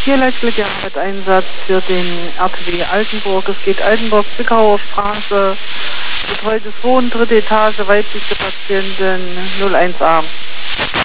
Hier letztlich mit Einsatz für den RTW Altenburg. Es geht Altenburg-Zwickauer Straße, betreutes Wohnen, dritte Etage, weibliche Patientin 01a.